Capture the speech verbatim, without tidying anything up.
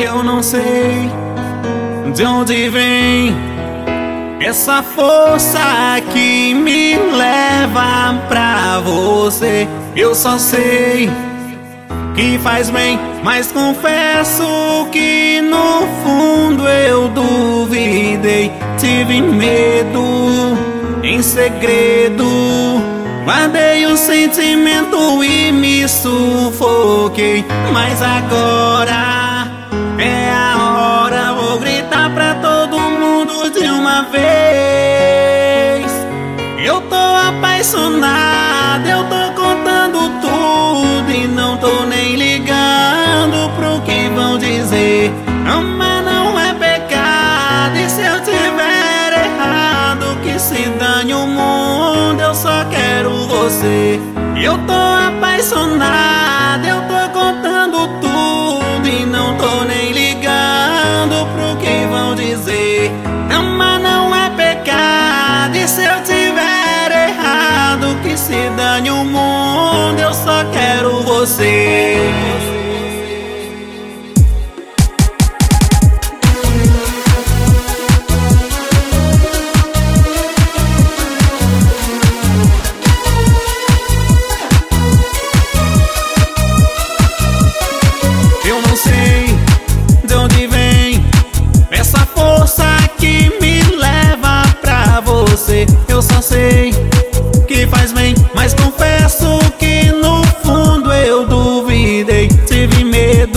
Eu não sei de onde vem essa força que me leva pra você. Eu só sei que faz bem, mas confesso que no fundo eu duvidei. Tive medo em segredo, guardei o sentimento e me sufoquei. Mas agora é a hora, vou gritar pra todo mundo de uma vez. Eu tô apaixonado, eu tô contando tudo e não tô nem ligando pro que vão dizer. Amar não é pecado, e se eu tiver errado, que se dane o mundo, eu só quero você. Eu tô apaixonado, eu tô contando tudo e não tô nem ligando pro que vão dizer. Amar não é pecado, e se eu tiver errado, que se dane o mundo, eu só quero você. Eu não sei de onde vem essa força que me leva pra você. Eu só sei que faz bem, mas confesso que no fundo eu duvidei. Tive medo